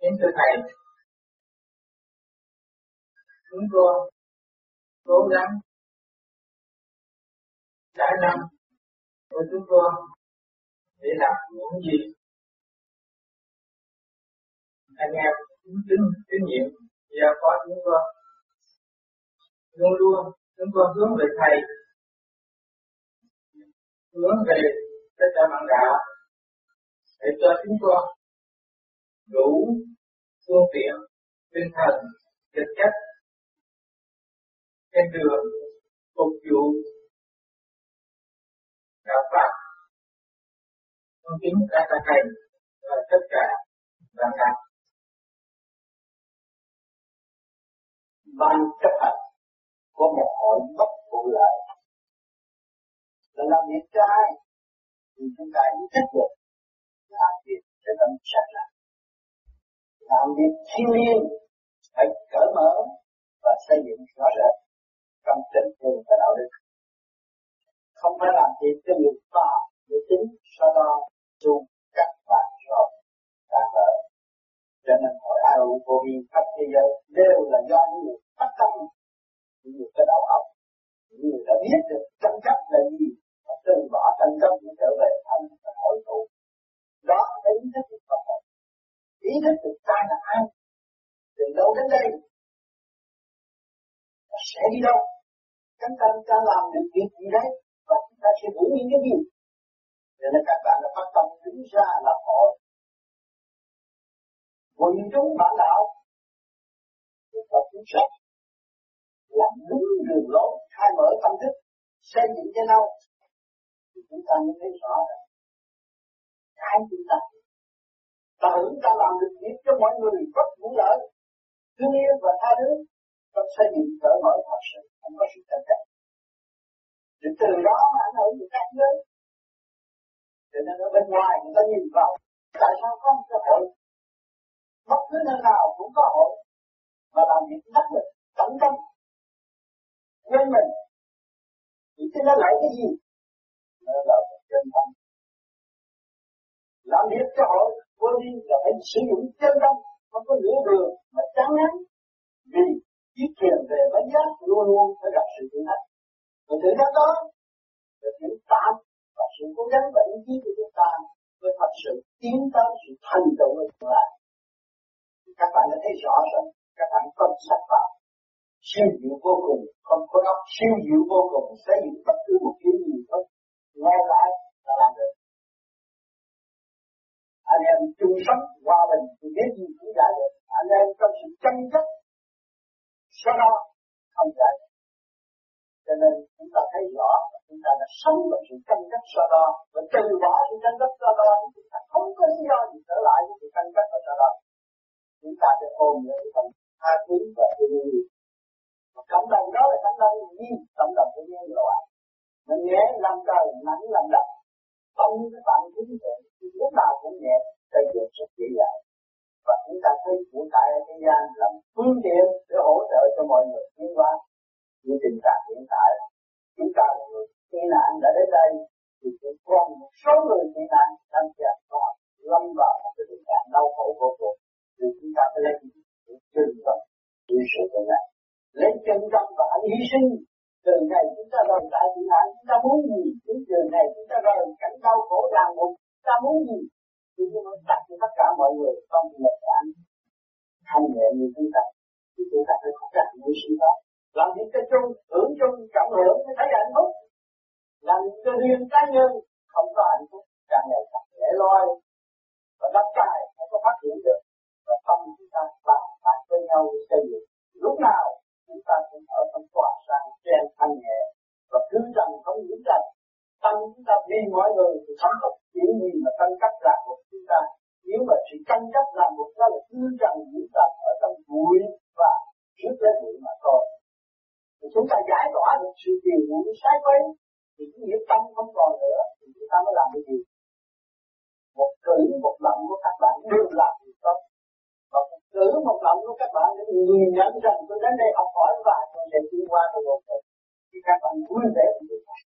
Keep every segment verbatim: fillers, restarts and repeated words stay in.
Kính thưa Thầy, chúng tôi cố gắng cả năm của chúng tôi để làm những gì anh em chính chính tín nhiệm giao phó chúng tôi. Luôn luôn chúng tôi hướng về Thầy, hướng về tất cả bạn đạo để cho chúng tôi đủ phương tiện tinh thần vật chất trên đường phục vụ đạo Phật, con kính các thầy và tất cả bạn đạo. Ban chấp hành của một hội bất vụ lợi là làm việc trái thì chúng ta ý thức được làm việc để tâm sạch lại, làm việc thiêng liêng phải cởi mở và xây dựng rõ rệt trong tình thương và đạo đức, không phải làm việc cho người ta để tính sau đó dù các bạn rồi ta vợ. Cho nên hội a u vô vi khắp thế giới đều là do những người phát tâm, những người có đạo óc, những người đã biết được tranh chấp là gì và từ bỏ tranh chấp để trở về thanh và hội tụ. Đó là ý thức được Phật học, ý thức được ta là ai, từ đâu đến đây và sẽ đi đâu, chúng ta ta làm được việc gì đấy và chúng ta sẽ hưởng những cái gì. Cho nên các bạn đã phát tâm đứng ra làm hội quần chúng bản đạo chúng ta cũng sẽ làm đúng đường lối, khai mở tâm thức, xây dựng cho nhau thì chúng ta mới thấy rõ rằng cái chúng ta ta hưởng ta làm được việc cho mọi người rất vụ lợi, thương yêu và tha thứ, trong xây dựng cởi mở thật sự, không có sự tranh chấp. Để từ đó mà ảnh hưởng được các giới. Cho nên ở bên ngoài người ta nhìn vào, tại sao có một cái hội? Bất cứ nơi nào cũng có hội, mà làm việc đắc lực, tận tâm, quên mình. Thì chứ nó lại cái gì? Nó là một chân tâm. Làm việc cho hội, vô vi là phải sử dụng chân tâm, không có nửa đường mà chán ngán. Vì chiếc thuyền về bánh giác luôn luôn phải gặp sự thử thách. Và thử thách đó là sự tạm và sự cố gắng và ý chí của chúng ta mới thật sự tiến tới sự thành tựu của tương lai. Các bạn đã thấy rõ rồi, các bạn phân sắc vào siêu diệu vô cùng, không có óc siêu diệu vô cùng, xây dựng bất cứ một chuyện gì thôi, nghe lại là làm được. Anh em chung sống hòa bình thì biết gì cũng giải được. Anh em trong sự tranh chấp sau đó không giải được. Cho nên chúng ta thấy rõ chúng ta đã sống trong sự tranh chấp sau đó và từ bỏ sự tranh chấp sau đó thì chúng ta không có lý do gì trở lại với sự tranh chấp sau đó. Chúng ta sẽ ôm lấy tâm tha thứ và thương yêu. Và cộng đồng đó là cộng đồng gì? Cộng đồng của nhân loại. Mình nhẹ làm trời, nắng làm đất. Không các bạn chính vậy, lúc nào cũng nhẹ, xây dựng rất dễ dàng. Và chúng ta thấy của cải ở thế gian là phương tiện để hỗ trợ cho mọi người tiến hóa. Như tình trạng hiện tại, chúng ta là người tị nạn đã đến đây, thì cũng còn một số người tị nạn đang chạm vào, lâm vào một cái tình trạng đau khổ vô cùng. Thì chúng ta phải lấy chân tâm vì sự tự này, lấy chân tâm và anh hy sinh. Từ ngày chúng ta rời tại tị nạn, chúng ta muốn gì? Từ ngày chúng ta rời cảnh đau khổ ràng buộc, chúng ta muốn gì? Thì chúng ta đặt cho tất cả mọi người trong một cảnh thanh nhẹ như chúng ta. Thì chúng ta phải có cách hy sinh đó. Làm việc cho chung, hưởng chung, cộng hưởng mới thấy hạnh phúc. Làm việc cho riêng cá nhân không có hạnh phúc, càng ngày càng lẻ loi và đắc tài không có phát triển được. Và tâm chúng ta bàn bạc với nhau để xây dựng. Lúc nào chúng ta cũng ở trong tòa sáng trên thanh nhẹ và cứ rằng không những rằng tâm chúng ta vì mọi người thì không có chuyện gì mà tranh chấp ràng buộc chúng ta. Nếu mà sự tranh chấp ràng buộc đó là cứ rằng những rằng ở trong bụi và trước cái bụi mà thôi. Thì chúng ta giải tỏa được sự điều bụi sai quấy thì cái nghiệp tâm không còn nữa thì chúng ta mới làm cái gì? Một cử một động của các bạn đều làm việc tốt. Và một cử một động của các bạn để nhìn nhận rằng tôi đến đây học hỏi và tôi sẽ tiến qua tôi một thời. Thì các bạn vui vẻ với chúng ta.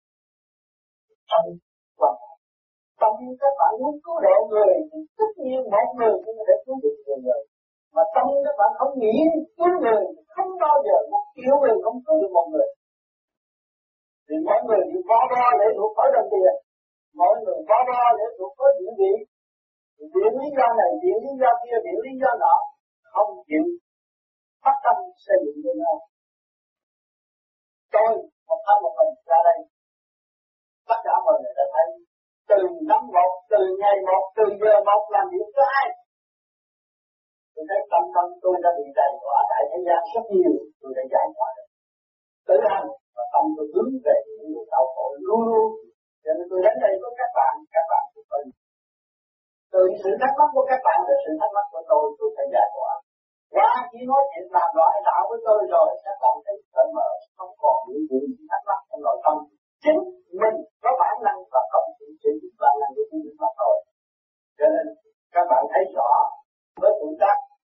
Tâm quan trọng. Tâm các bạn muốn cứu độ người thì tất nhiên mọi người cũng có thể cứu được nhiều người. tâm các bạn không nghĩ cứu người, không bao giờ một yêu người không cứu được một người. Thì mỗi người đều có đo để thuộc khỏi đồng tiền, mỗi người có đo để thuộc khỏi địa vị, viện lý do này, viện lý do kia, viện lý do nọ, không chịu phát tâm xây dựng với nhau. Tôi một thân một mình ra đây, tất cả mọi người đã thấy từ năm một, từ ngày một, từ giờ một làm việc cho ai. Tôi thấy tâm tâm tôi đã bị đầy đọa tại thế gian rất nhiều, tôi đã giải tỏa được. Tự hành và tâm tôi hướng về những người đau khổ luôn luôn. Cho nên tôi đến đây với các bạn, các bạn cũng phải. Từ sự thắc mắc của các bạn và sự thắc mắc của tôi, tôi sẽ giải tỏa. Qua chỉ nói chuyện làm loại đạo với tôi rồi, các bạn thấy cởi mở, không còn những chuyện thắc mắc trong nội tâm. Chính mình có bản năng và không chỉ chỉ bản năng của chính mình mà thôi. Cho nên các bạn thấy rõ với tuổi tác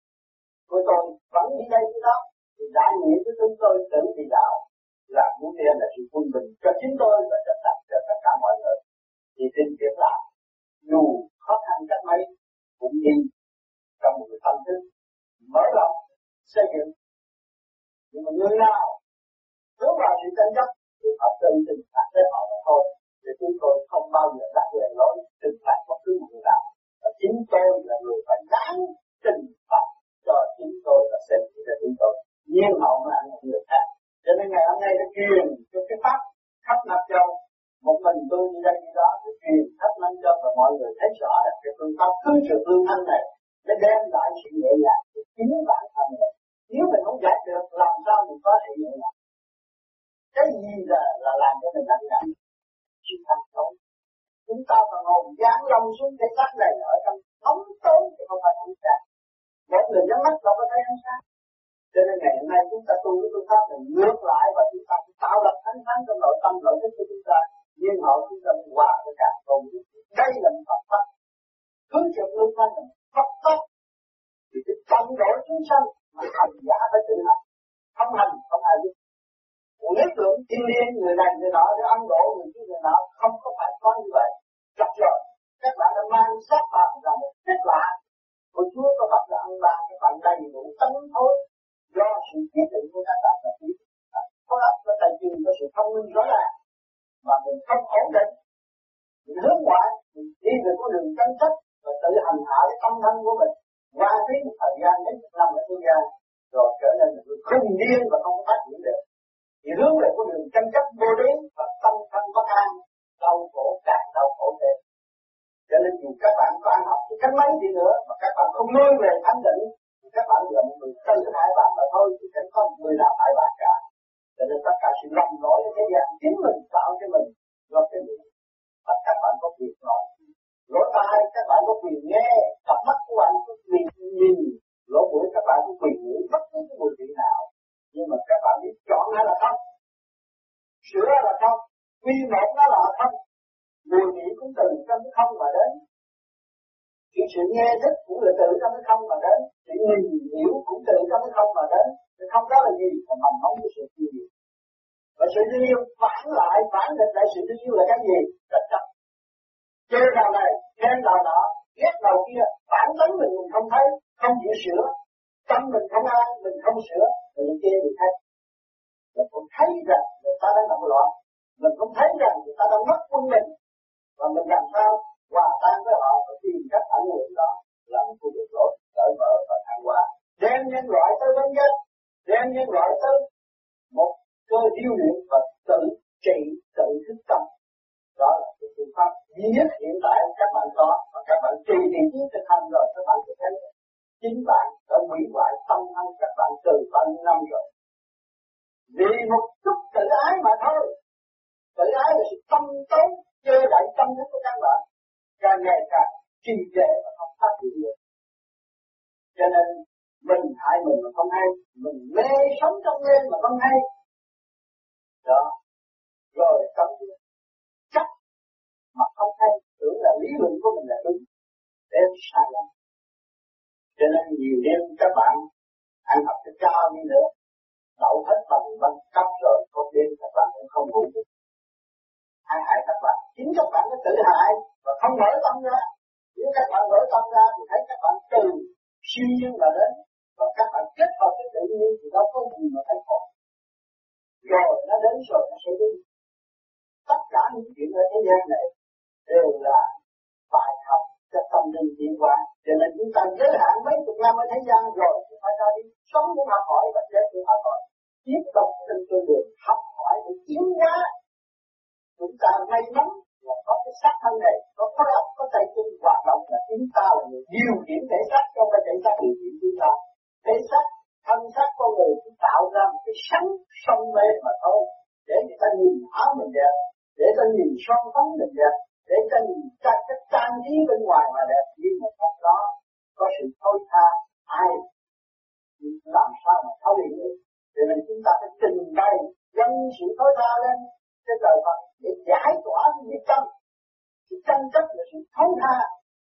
của tôi vẫn đi đây với đó, thì đại nghĩa của chúng tôi tự thì đạo là muốn đem là sự quân bình cho chính tôi và cho tất cho tất cả mọi người. Thì tin việc làm dù khó khăn cách mấy cũng đi trong một cái tâm thức mở rộng xây dựng. Nhưng mà người nào hướng vào sự tranh chấp thì họ tự tình phạt với họ mà thôi. Thì chúng tôi không bao giờ đặt lệ lỗi trừng phạt bất cứ một người nào. Và chính tôi là người phải đáng trừng phạt cho chính tôi và xem cho chính tôi. Nhiên hậu mà anh người khác. Cho nên ngày hôm nay đã truyền cho cái pháp khắp Nam Châu. Một mình tôi đi đây đi đó để truyền khắp Nam Châu và mọi người thấy rõ là cái phương pháp cứ sự phương thanh này nó đem lại sự nhẹ nhàng của chính bản thân mình. Nếu mình không giải được làm sao mình có thể nhẹ nhàng? Cái gì là là làm cho mình đánh nhận? Sự thành công. Chúng ta còn hồn giáng lòng xuống cái xác này ở trong bóng tối thì không phải ánh sáng. Một người nhắm mắt đâu có thấy ánh sáng. Cho nên ngày hôm nay chúng ta tu cái phương pháp này ngược lại và chúng ta tạo lập ánh sáng trong nội tâm nội thức của chúng ta. Nhưng họ chúng ta hòa với cả cùng. Đây là một Phật pháp. Hướng trực lương thanh là Phật pháp. Thì cái tâm đổi chúng sanh mà hành giả phải tự hành. Không hành không ai biết. Một lý tưởng thiên liêng người này người nọ để ăn độ người kia người nọ không có phải có như vậy. Chắc rồi các bạn đã mang sát phạm là một kết lạ của Chúa có mặt là ăn ba các bạn đầy đủ tánh thối do sự quyết định của các bạn là biết. Có ấp có tài truyền có sự thông minh rõ ràng mà mình không ổn định, mình hướng ngoại, mình đi về con đường tranh chấp và tự hành hạ cái tâm thân của mình qua phí một thời gian đến một năm ở thế gian rồi trở nên một người khùng điên và không có phát triển được. Thì hướng về con đường tranh chấp vô lý và tâm thân bất an, đau khổ càng đau khổ thêm. Cho nên dù các bạn có ăn học thì cách mấy đi nữa mà các bạn không nuôi về thanh định thì các bạn là một người tự hại bạn mà thôi, chứ chẳng có một người nào hại bạn cả. Cho nên tất cả sự lầm lỗi ở thế gian chính mình tạo cho mình do cái miệng. Và các bạn có quyền nói, lỗ tai các bạn có quyền nghe, cặp mắt của bạn có quyền nhìn, lỗ mũi các bạn có quyền ngửi bất cứ cái mùi vị nào. Nhưng mà các bạn biết chọn nó là không, sửa là không, quy một nó là không. Mùi vị cũng từ trong cái không mà đến. Cái sự nghe thức cũng là từ trong cái không mà đến. Sự nhìn hiểu cũng từ trong cái không mà đến. Cái không đó là gì? Là mầm móng của sự thương yêu. Và sự thương yêu phản lại, phản nghịch lại sự thương yêu là cái gì? Là chấp. Chơi nào này, khen nào nọ, ghét nào kia, phản tánh mình mình không thấy, không chịu sửa. Tâm mình không an, mình không sửa, mình chê người khác. Mình không thấy rằng người ta đang động loạn. Mình không thấy rằng người ta đang mất quân mình. Và mình làm sao hòa tan với họ và tìm cách ảnh hưởng đó là một cuộc việc lỗi, cởi mở và thăng hoa. Đem nhân loại tới vấn nhất, đem nhân loại tới một cơ điêu luyện và tự trị, tự thức tâm. Đó là cái phương pháp duy nhất hiện tại các bạn có và các bạn trì niệm tiến thực hành rồi các bạn sẽ thấy chính bạn đã hủy hoại tâm thân các bạn từ bao nhiêu năm rồi. Vì một chút tự ái mà thôi. Tự ái là sự tâm tối chê đậy tâm thức của các bạn càng ngày càng trì trệ và không phát triển được. Cho nên mình hại mình mà không hay, mình mê sống trong mê mà không hay. Đó. Rồi sống chắc mà không hay, tưởng là lý luận của mình là đúng, để sai lầm. Cho nên nhiều đêm các bạn ăn học cho cao đi nữa, đậu hết bằng bằng cấp rồi, có đêm các bạn cũng không ngủ được. Ai hại các bạn? Chính các bạn đã tự hại và không mở tâm ra. Nếu các bạn mở tâm ra thì thấy các bạn từ siêu nhiên mà đến Và các bạn kết hợp với tự nhiên thì nó không gì mà phải khổ. Rồi nó đến rồi nó sẽ đi. Tất cả những chuyện ở thế gian này đều là bài học cho tâm linh tiến hóa. Cho nên chúng ta giới hạn mấy chục năm ở thế gian rồi chúng ta ra đi sống để học hỏi và chết để học hỏi. Tiếp tục trên con đường học hỏi để tiến hóa. Chúng ta may mắn là có cái xác thân này, có khối óc, có tay chân hoạt động là chúng ta là người điều khiển thể xác, không phải thể xác điều khiển chúng ta. Thể xác, thân xác con người cũng tạo ra một cái sóng sông mê mà thôi. Để người ta nhìn áo mình đẹp, để ta nhìn son phấn mình đẹp, để ta nhìn các cái trang trí bên ngoài mà đẹp, nhưng mà trong đó có sự thôi tha. Ai làm sao mà thấu hiểu được? Cho nên chúng ta phải trình bày dâng sự thôi tha lên cái đời Phật để giải tỏa những cái tâm. Sự tranh chấp là sự thôi tha,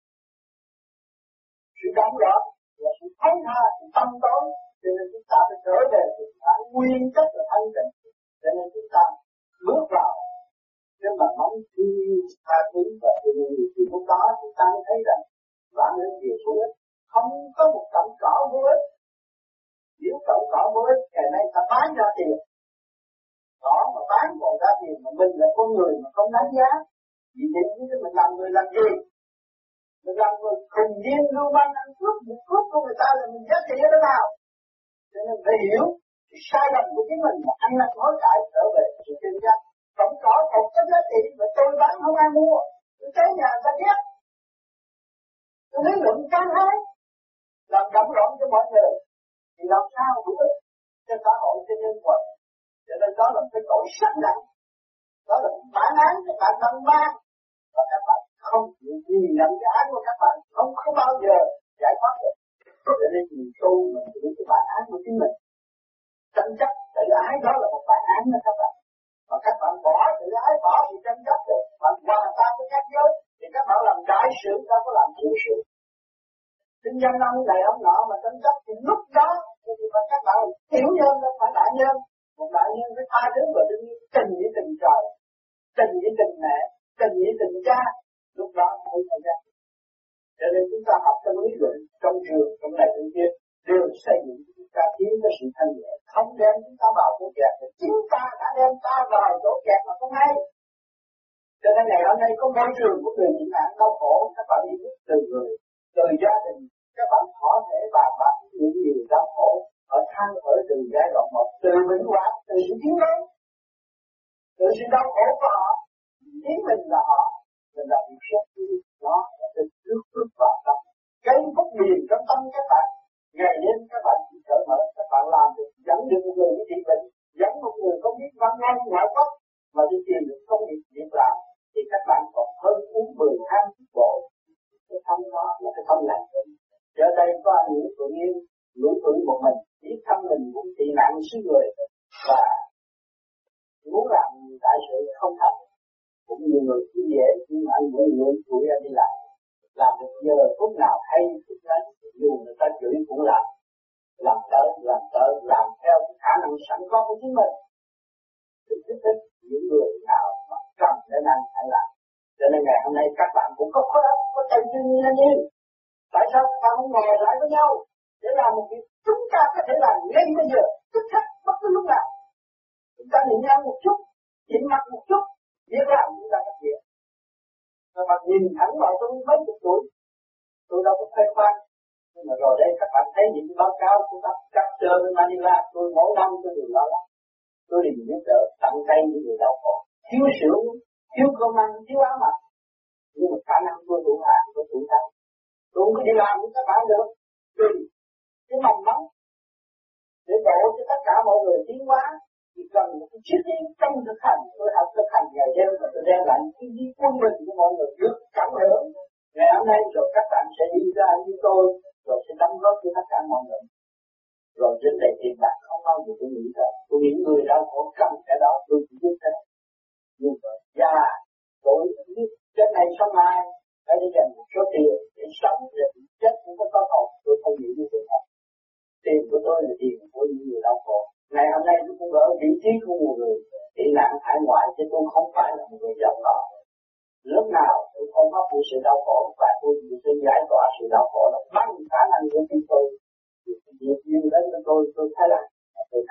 sự động loạn là sự thôi tha, sự tâm tối. Cho nên chúng ta phải trở về sự phản nguyên chất là thanh tịnh. Cho nên chúng ta bước vào cái mà mong thương tha thứ và thương yêu thì lúc đó chúng ta mới thấy rằng vạn linh điều xuống ích, không có một cọng cỏ vô ích. Nếu cọng cỏ vô ích, ngày nay ta bán ra tiền, cỏ mà bán còn ra tiền mà mình là con người mà không đáng giá. Vì thế mình làm người làm gì? Mình làm người khùng điên lưu manh ăn cướp, một cướp của người ta là mình giá trị ở đâu nào? Cho nên phải hiểu cái sai lầm của chính mình mà ăn năn hối cải trở về sự chân giác. Cọng cỏ còn có giá trị mà tôi bán không ai mua, tôi tới nhà ta ghét, tôi lý luận can hái, làm động loạn cho mọi người, thì làm sao hữu ích cho xã hội, cho nhân vật. Cho nên đó là cái tội sắc nặng, đó là bản án các bạn đang mang, và các bạn không chịu nhìn nhận cái án của các bạn, không không bao giờ giải thoát được. Cho nên mình tu mình chịu cái bản án của chính mình. Tranh chấp tự ái đó là một bản án đó các bạn. Mà các bạn bỏ tự ái, bỏ sự tranh chấp được, bạn hòa tan với các giới, thì các bạn làm đại sự, các bạn làm tiểu sự. Kinh doanh ông này ông nọ mà tranh chấp thì lúc đó thì mà các bạn tiểu nhân đâu phải đại nhân. Một đại nhân phải tha thứ và đương nhiên tình với tình trời, tình với tình mẹ, tình với tình cha, lúc đó mới xảy ra. Cho nên chúng ta học trong lý luận, trong trường, trong này trong kia, đều xây dựng chúng ta tiến tới sự thanh nhẹ, không đem chúng ta vào chỗ kẹt, chính ta đã đem ta vào chỗ kẹt mà không hay. Cho nên ngày hôm nay có môi trường của người bị nạn đau khổ, các bạn đi biết từ người, từ gia đình, các bạn có thể bàn bạc những điều đau khổ ở than ở từ giai đoạn một, từ vĩnh hoạn, từ sự chiến đấu, từ sự đau khổ của họ, chính mình là họ, mình là việc xét thứ đó là từ trước bước vào tâm, cái phúc điền trong tâm các bạn, ngày đêm các bạn chỉ cởi mở, các bạn làm được, dẫn được một người đi trị bệnh, dẫn một người không biết văn ngon ngoại quốc mà đi tìm được công việc việc làm, thì các bạn còn hơn uống mười hai bộ. Cái tâm đó là cái tâm lành. Giờ đây có anh Nguyễn Tự Nhiên, lủi thủi một mình, biết thân mình cũng tị nạn xứ người và muốn làm đại sự không thành. Cũng nhiều người cứ dễ, nhưng mà anh Nguyễn Nguyễn tuổi anh đi làm, làm được giờ phút nào hay phút đấy, dù người ta chửi cũng làm, làm tới, làm tới, làm theo cái khả năng sẵn có của chính mình. Thì thích thích những người nào mà cần để năng phải làm. Cho nên ngày hôm nay các bạn cũng có khối óc, có tay chân như anh em. Tại sao các bạn không ngồi lại với nhau để làm một việc chúng ta có thể làm ngay bây giờ, tức khắc, bất cứ lúc nào. Chúng ta nhìn nhau một chút, nhìn mặt một chút, việc làm chúng ta thực hiện. Mà bạn nhìn thẳng vào tôi mấy chục tuổi, tôi đâu có khoe khoang. Nhưng mà rồi đây các bạn thấy những báo cáo của các các sơ bên Manila, tôi mỗi năm tôi đều lo lắng. Tôi đều giúp đỡ tận tay những người đau khổ, thiếu sữa, thiếu cơm ăn, thiếu áo mặc. Nhưng mà khả năng tôi đủ hạn, tôi đủ thắng. Tôi không có đi làm với các bạn được. Vì cái mầm móng để đổ cho tất cả mọi người tiến hóa thì cần một cái triết lý trong thực hành. Tôi học thực hành ngày đêm và tôi đem lại cái đi quân bình của mọi người được cảm hưởng. Ngày hôm nay rồi các bạn sẽ đi ra như tôi, rồi sẽ đóng góp cho tất cả mọi người. Rồi đến đây tiền bạc không bao giờ tôi nghĩ ra. Tôi nghĩ người đau khổ cần cái đó, tôi chỉ biết thế. Nhưng mà già, tôi biết cái này sau mai phải đi dành một số tiền để sống, để chết cũng có có hồn. Tôi không nghĩ như thế nào. Tiền của tôi là tiền của những người đau khổ. Ngày hôm nay tôi cũng ở vị trí của một người tị nạn hải ngoại, chứ tôi không phải là một người giàu có. Lúc nào tôi không có sự đau khổ và tôi sẽ giải tỏa sự đau khổ đó bằng khả năng của chúng tôi. Việc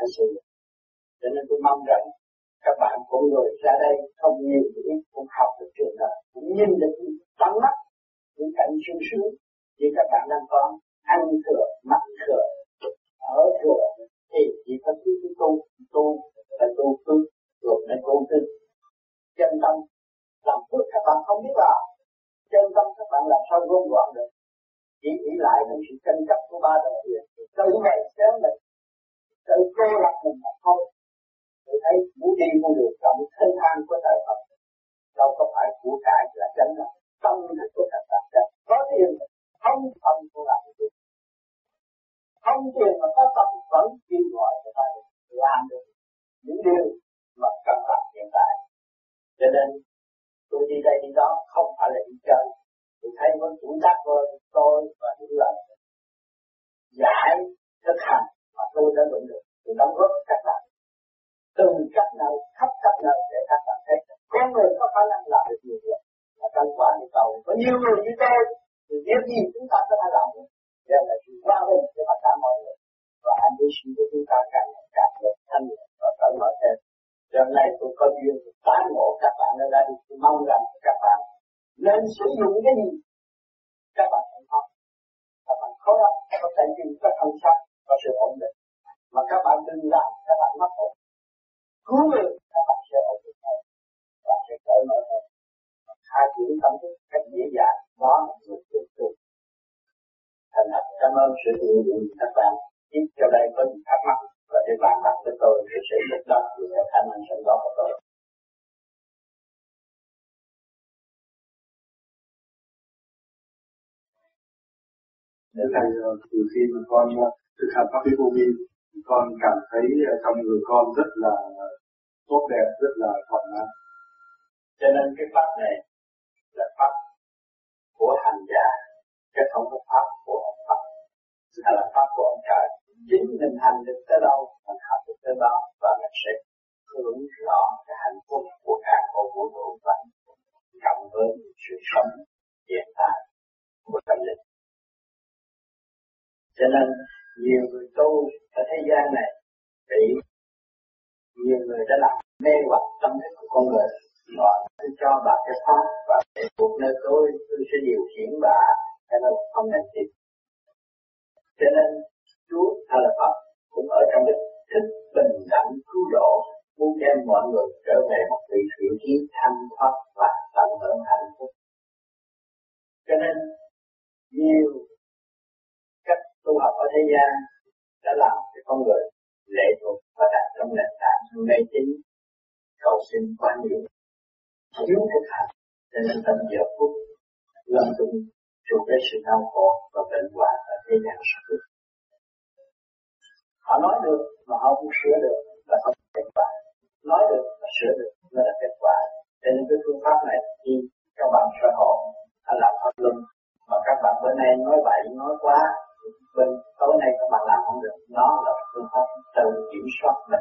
sự. Cho nên tôi mong rằng các bạn cũng người ra đây không nhiều thì ít cũng học được chuyện đó, cũng nhìn được tận mắt những cảnh sung sướng như các bạn đang có, ăn thừa, mặc thừa, ở thừa thì chỉ có thứ thứ tu, tu là tu phước, rồi mới tu tin. Chân tâm làm phước các bạn không biết là chân tâm các bạn làm sao gom gọn được, chỉ nghĩ lại những sự tranh chấp của ba đời tiền, tự ngày xéo mình, tự cô lập mình mà thôi. Tôi thấy muốn đi muốn được trong thân than của trời Phật, đâu có phải của cải là chánh là tâm thức của các bạn đã có tiền không tâm của làm được, không tiền mà có tâm vẫn kêu gọi cho ta làm được những điều mà các bạn hiện tại. Cho nên tôi đi đây đi đó không phải là đi chơi, tôi thấy với chủ tác với tôi và những lần giải thực hành mà tôi đã luận được, tôi đóng góp các bạn từ các nơi, khắp các nơi để các bạn thấy con người có khả năng làm được nhiều việc. Mà trong quả địa cầu có nhiều người như tôi, thì việc gì chúng ta có thể làm được, đây là sự hòa bình cho tất cả mọi người. Và anh đi suy của chúng ta càng ngày càng được thanh nhẹ và cởi mở thêm. Giờ này tôi có duyên tán ngộ các bạn ở đây, tôi mong rằng các bạn nên sử dụng cái gì các bạn không học, các bạn khó lắm, có thể tìm các thân sắc và sự ổn định. Mà các bạn đừng làm các bạn mất ổn. Cứu người các bạn sẽ ổn định hơn, và sẽ cởi mở hơn. Hai chuyển tâm thức cách dễ dàng, đó là người tự tu. Thành thật cảm ơn sự hiện diện của các bạn. Tiếp theo đây có những thắc mắc và để bạn đặt với tôi sẽ sẽ giúp đỡ về khả năng sẵn có của tôi. Để thầy, từ khi mà con thực hành pháp lý vô vi, con cảm thấy trong người con rất là tốt đẹp, rất là thoải mái. Cho nên cái pháp này là pháp của hành giả, chứ không có pháp của ông Phật, hay là pháp của ông trời. Chính mình hành được tới đâu, mình học được tới đó, và mình sẽ hưởng rõ cái hạnh phúc của cả của vũ trụ và cộng với sự sống hiện tại của tâm linh. Cho nên nhiều người tu ở thế gian này bị nhiều người đã làm mê hoặc tâm thức của con người. Họ tôi cho bà cái pháp và để cuộc nơi tôi tôi sẽ điều khiển bà, cái đó không nên tin. Cho nên Chúa hay là Phật cũng ở trong cái thức bình đẳng cứu độ, muốn đem mọi người trở về một vị thiện chí thanh thoát và tận hưởng hạnh phúc. Cho nên nhiều cách tu học ở thế gian đã làm cho con người lệ thuộc và đặt trong nền tảng mê tín, cầu xin quá nhiều, thiếu thực hành, cho nên tận giờ phút lâm tung chịu cái sự đau khổ và bệnh hoạn ở thế gian suốt. Họ nói được mà họ không sửa được là không kết quả, nói được mà sửa được mới là kết quả. Cho nên cái phương pháp này khi các bạn sơ hồn hay là pháp luân mà các bạn bữa nay nói vậy nói quá, bên tối nay các bạn làm không được, nó là phương pháp tự kiểm soát mình.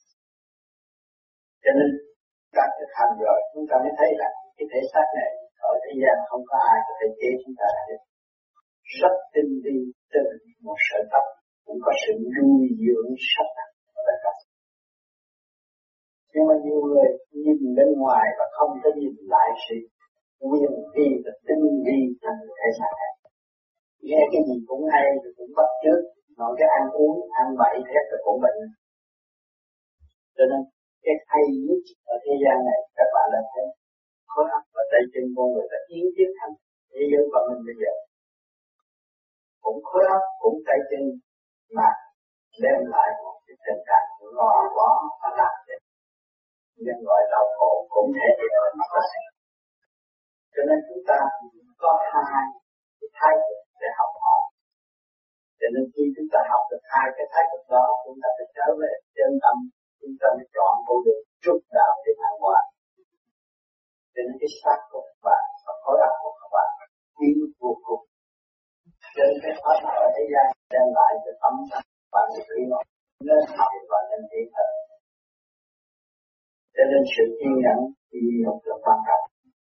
Cho nên các thực hành rồi chúng ta mới thấy rằng cái thể xác này ở thế gian không có ai có thể chế chúng ta được. Rất tinh vi từ một sợi tóc cũng có sự nuôi dưỡng sắc và các. Nhưng mà nhiều người nhìn bên ngoài và không có nhìn lại sự quyền vi và tinh vi trong thể xác này. Nghe cái gì cũng hay rồi cũng bắt chước, nói cái ăn uống, ăn bậy hết rồi cũng bệnh. Cho nên cái hay nhất ở thế gian này các bạn đã thấy khối óc và tay chân con người đã tiến tiến thành thế giới của mình bây giờ. Cũng khối óc, cũng tay chân mà đem lại một cái tình trạng gò bó và làm việc. Nhưng gọi đau khổ cũng thể hiện ở mặt đất. Cho nên chúng ta có hai cái thái cực để học hỏi. Cho nên khi chúng ta học được hai cái thái cực đó, chúng ta phải trở về chân tâm, chúng ta mới chọn con đường trúc đạo để thăng hoa. Cho nên cái xác của các bạn và khối óc của các bạn quý vô cùng. Cho nên cái pháp ở thế gian đem lại cho tâm trạng và sự quý ngọt nên học và nên tiến tới. Cho nên sự kiên nhẫn thì một là quan trọng.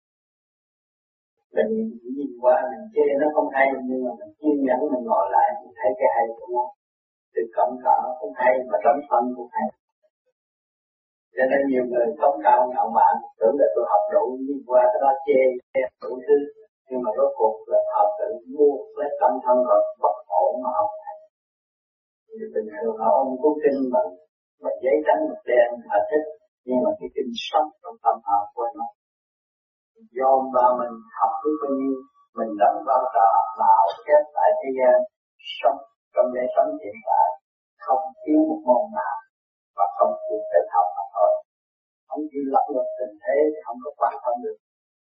Mình nhìn qua mình chê nó không hay, nhưng mà mình kiên nhẫn mình ngồi lại mình thấy cái hay của nó. Thì cộng cỡ cũng hay mà đấm phân cũng hay. Cho nên nhiều người sống cao ngạo mạn tưởng là tôi học đủ nhưng qua cái đó chê chê đủ thứ, nhưng mà rốt cuộc là họ tự mua lấy tâm thân rồi bất ổn mà học thầy. Thì bình thường họ ông cuốn kinh mà mà giấy trắng mực đen họ thích, nhưng mà cái kinh sống trong tâm họ quên nó. Do mà mình học với bao nhiêu, mình đóng vào trò nào kết tại thế gian sống trong đời sống hiện tại, không thiếu một môn nào và không chịu tự học mà thôi. Không chịu lật ngược tình thế thì không có quan tâm được.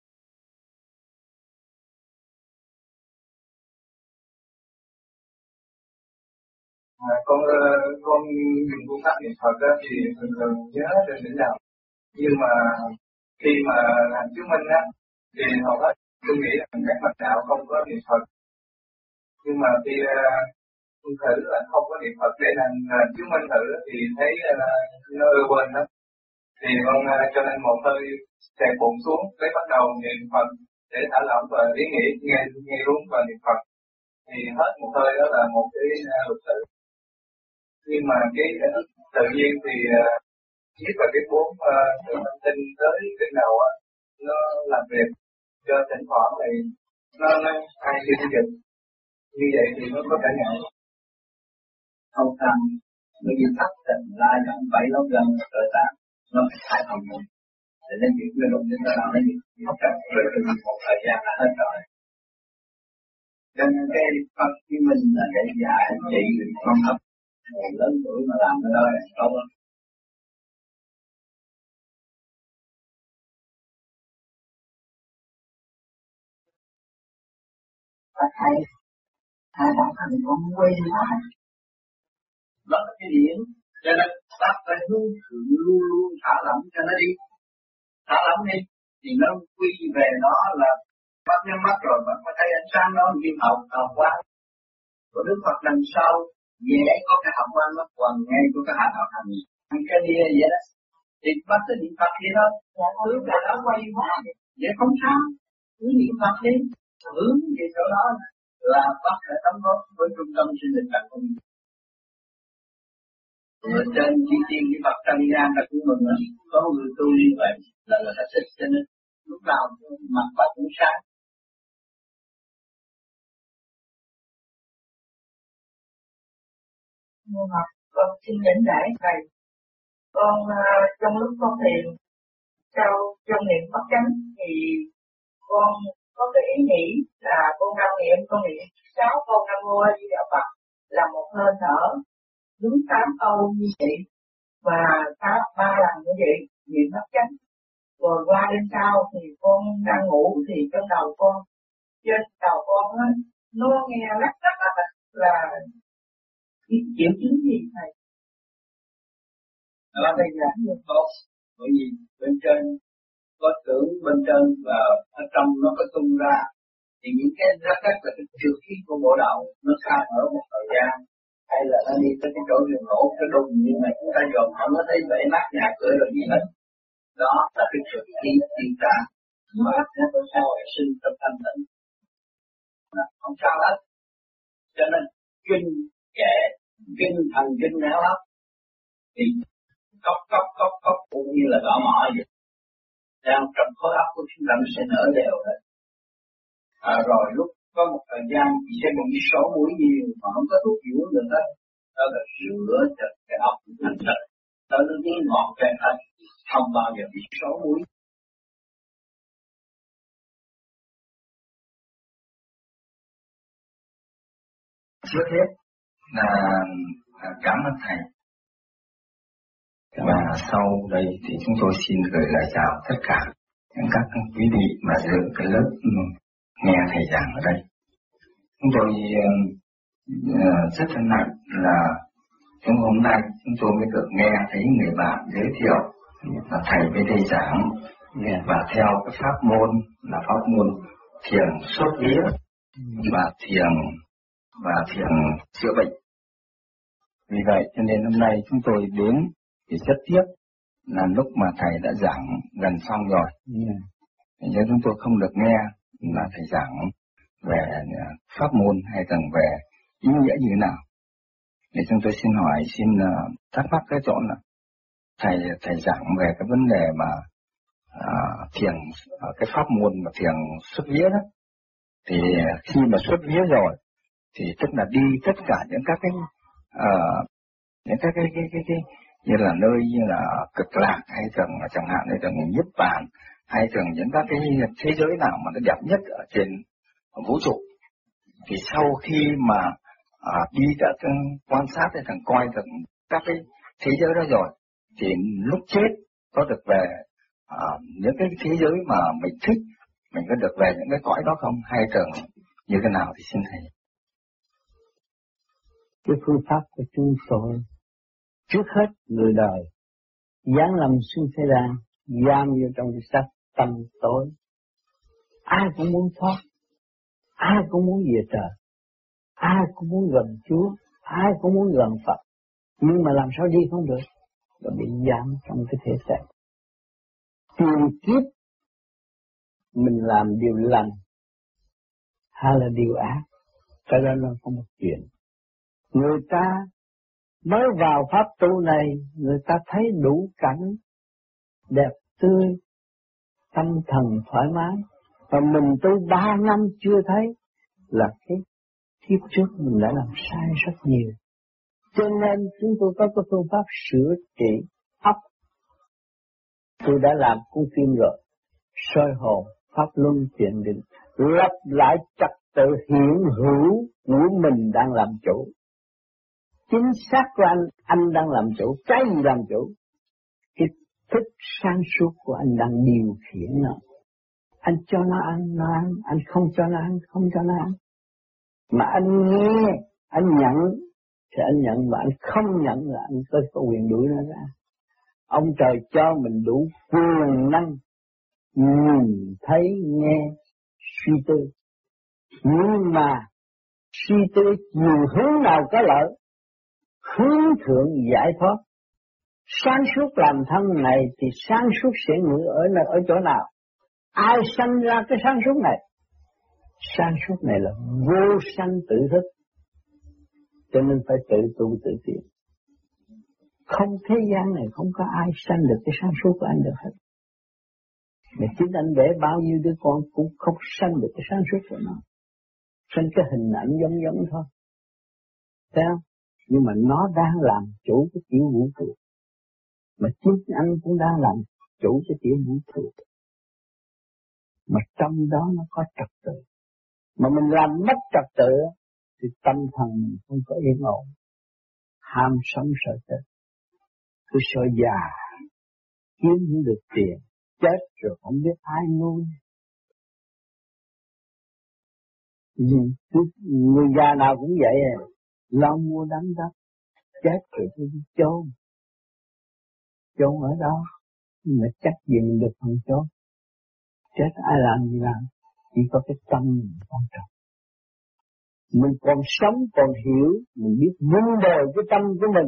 À, con con dùng phương pháp niệm Phật đó thì thường thường nhớ trên đỉnh đầu, nhưng mà khi mà làm chứng minh á thì hầu hết tôi nghĩ là các mặt đạo không có niệm Phật, nhưng mà khi uh, thử là không có niệm Phật để làm uh, chứng minh thử thì thấy uh, nó ưa quên lắm, thì con uh, cho nên một hơi đè bụng xuống lấy bắt đầu niệm Phật để thả lỏng và ý nghĩ nghe nghe đúng và niệm Phật, thì hết một hơi đó là một cái uh, luật tự. Nhưng mà cái uh, tự nhiên thì uh, nhất là cái bốn uh, tinh tới cái đầu á, nó làm việc cho thỉnh thoảng này nó nó ai chưa đi dịch như vậy thì nó có thể nhận không cần bởi vì tất tình la giọng bảy lóc gần cơ tạng nó phải thay thông minh, để nên việc người đồng đến đó nó bị không cần rồi từ một thời gian là hết rồi. Cho nên cái Phật như mình là để giải trị được con thấp người lớn tuổi mà làm cái đó là tốt lắm. Và thầy hai đạo hành con quay lại đó là cái điểm, cho nên ta phải hướng thượng luôn luôn thả lỏng cho nó đi, thả lỏng đi thì nó quy về nó là bắt nhắm mắt rồi mà có thấy ánh sáng đó viên hậu hậu quang của Đức Phật đằng sau dễ có cái hậu quang nó còn ngay của cái hạt hậu hành cái nia vậy đó, thì bắt cái niệm Phật vậy đó, hướng về đó quay hóa vậy không sao, cứ niệm Phật đi, hướng về chỗ đó là bắt thể đóng góp với trung tâm sinh lực đặc công. Người trên chi tiên với Phật Tăng Gia ta cũng mừng lắm, có người tu như vậy là người ta thích, cho nên lúc nào mặt Phật cũng sáng. Nhưng mà con xin đảnh lễ thầy, con uh, trong lúc con thiền sau trong niệm Phật chánh thì con có cái ý nghĩ là con đang niệm con niệm sáu câu Nam Mô A Di Đà Phật là một hơi thở đúng tám câu như vậy và tám ba lần như vậy niệm Phật chánh, rồi qua đêm sau thì con đang ngủ thì trong đầu con trên đầu con á nó nghe lắc lắc lắc là triệu chứng gì thầy? Đó bây giờ cũng tốt, bởi vì bên trên có tưởng bên trên và ở trong nó có tung ra, thì những cái rất rất là cái trượt khí của bộ đầu nó khai ở một thời gian, hay là nó đi tới cái chỗ rừng nổ cái đùng nhưng mà chúng ta dòm không có thấy bể nát nhà cửa rồi gì hết, đó là cái trượt khí tiên tra mà nó có sao sinh tâm thanh tịnh, không sao hết. Cho nên kinh kệ kinh thần kinh não óc thì cốc cốc cốc cốc cũng như là đỏ mỏ vậy, đang trong khối óc của chúng ta nó sẽ nở đều hết. À, rồi lúc có một thời gian thì sẽ bị sổ mũi nhiều mà không có thuốc dưỡng được hết, đó là rửa cho cái óc thành sạch, đó là cái ngọt về hết, không bao giờ bị sổ mũi. Trước hết là cảm ơn thầy, và sau đây thì chúng tôi xin gửi lời chào tất cả các quý vị mà dự cái lớp nghe thầy giảng ở đây. Chúng tôi uh, rất hân hạnh là trong hôm nay chúng tôi mới được nghe thấy người bạn giới thiệu là thầy với thầy giảng, và theo cái pháp môn là pháp môn thiền xuất vía và thiền và thiền chữa bệnh. Vì vậy cho nên hôm nay chúng tôi đến thì rất tiếc là lúc mà thầy đã giảng gần xong rồi, nhưng yeah. chúng tôi không được nghe là thầy giảng về pháp môn hay rằng về ý nghĩa như thế nào. Thì chúng tôi xin hỏi, xin uh, thắc mắc cái chỗ là thầy thầy giảng về cái vấn đề mà uh, thiền, uh, cái pháp môn mà thiền xuất vía đó, thì khi mà xuất vía rồi thì tức là đi tất cả những các cái uh, những các cái cái cái, cái như là nơi như là cực lạc, hay thường chẳng hạn như thường niết bàn, hay thường những các cái thế giới nào mà nó đẹp nhất ở trên vũ trụ. Thì sau khi mà à, đi đã quan sát thì thằng coi được các cái thế giới đó rồi, thì lúc chết có được về à, những cái thế giới mà mình thích, mình có được về những cái cõi đó không, hay thường như thế nào thì xin thầy. Cái phương pháp của chúng tôi, trước hết người đời giáng lâm xuống thế gian, giam vô trong cái xác tâm tối. Ai cũng muốn thoát, ai cũng muốn về trời, ai cũng muốn gần Chúa, ai cũng muốn gần Phật, nhưng mà làm sao đi không được, và bị giam trong cái thể xác. Tiền kiếp mình làm điều lành hay là điều ác, cái đó nó có một chuyện. Người ta mới vào pháp tu này, người ta thấy đủ cảnh đẹp tươi, tâm thần thoải mái, và mình tu ba năm chưa thấy, là cái kiếp trước mình đã làm sai rất nhiều. Cho nên chúng tôi có cái phương pháp sửa trị óc. Tôi đã làm cuốn phim rồi, soi hồn, pháp luân thiền định, lập lại trật tự hiện hữu của mình đang làm chủ. Chính xác của anh, anh đang làm chủ, cái gì làm chủ? Cái thức sáng suốt của anh đang điều khiển nó. Anh cho nó ăn, nó ăn, anh không cho nó ăn, không cho nó ăn. Mà anh nghe, anh nhận, thì anh nhận, mà anh không nhận là anh có, có quyền đuổi nó ra. Ông trời cho mình đủ quyền năng, nhìn, thấy, nghe, suy tư. Nhưng mà suy tư nhiều hướng nào có lợi, hướng thượng giải thoát. Sáng suốt làm thân này thì sáng suốt sẽ ngự ở, ở chỗ nào? Ai sanh ra cái sáng suốt này? Sáng suốt này là vô sanh tự thức, cho nên phải tự tu tự tiến. Không thế gian này không có ai sanh được cái sáng suốt của anh được hết. Mà chính anh vẽ bao nhiêu đứa con cũng không sanh được cái sáng suốt của nó, sanh cái hình ảnh giống giống thôi. Thấy không? Nhưng mà nó đang làm chủ cái tiểu vũ trụ, mà chính anh cũng đang làm chủ cái tiểu vũ trụ. Mà trong đó nó có trật tự. Mà mình làm mất trật tự thì tâm thần mình không có yên ổn, ham sống sợ chết, cứ sợ già, kiếm không được tiền, chết rồi không biết ai nuôi. Người già nào cũng vậy à, lo mua đám đất, chết rồi phải đi chôn. Chôn ở đó, nhưng mà chắc gì mình được phần chôn. Chết ai làm gì làm, chỉ có cái tâm mình quan trọng. Mình còn sống, còn hiểu, mình biết vun bồi cái tâm của mình,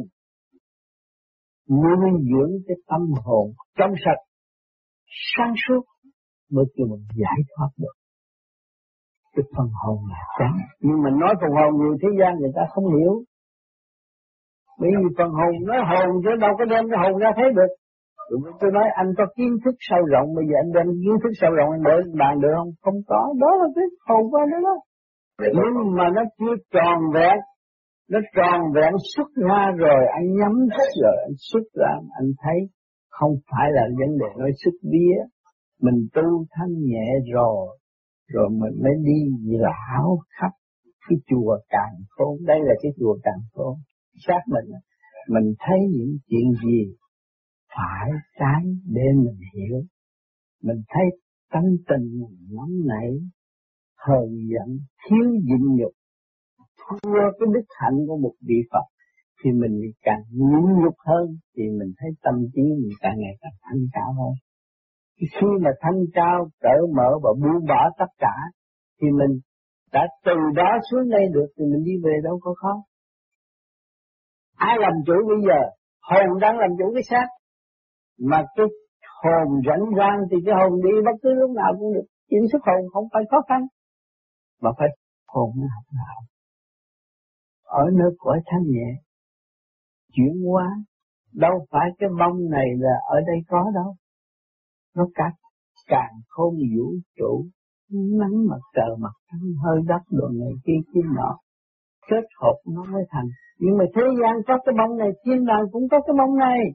nuôi dưỡng cái tâm hồn trong sạch, sáng suốt, mới cho mình giải thoát được. Cái phần hồn là sáng, nhưng mà nói phần hồn nhiều thế gian người ta không hiểu. Bởi vì phần hồn nói hồn chứ đâu có đem cái hồn ra thấy được. Rồi tôi nói anh có kiến thức sâu rộng, bây giờ anh đem kiến thức sâu rộng anh để bàn được không? Không có, đó là cái hồn của anh đó đó. Nhưng mà nó chưa tròn vẹn, nó tròn vẹn xuất ra rồi, anh nhắm thức rồi, anh xuất ra, anh thấy không phải là vấn đề nói xuất vía. Mình tu thanh nhẹ rồi, rồi mình mới đi lão khắp cái chùa Càn Khôn. Đây là cái chùa Càn Khôn. Sát mình, mình thấy những chuyện gì phải trái để mình hiểu. Mình thấy tánh tình mình nóng nảy, hờn giận, thiếu nhịn nhục, thua cái đức hạnh của một vị Phật, thì mình càng nhịn nhục hơn, thì mình thấy tâm trí mình càng ngày càng thanh cao hơn. Khi mà thanh cao, cởi mở và buông bỏ tất cả, thì mình đã từ đó xuống đây được, thì mình đi về đâu có khó. Ai làm chủ bây giờ? Hồn đang làm chủ cái xác. Mà cái hồn rảnh rang thì cái hồn đi bất cứ lúc nào cũng được. Chuyển xuất hồn không phải khó khăn, mà phải hồn nó học đạo ở nơi cõi thanh nhẹ, chuyển hóa. Đâu phải cái bông này là ở đây có đâu. Nó cả càng không vũ trụ, nắng mặt trời mặt trăng hơi đất đồ này kia kia nọ, kết hợp nó mới thành. Nhưng mà thế gian có cái bông này, thiên đàng cũng có cái bông này.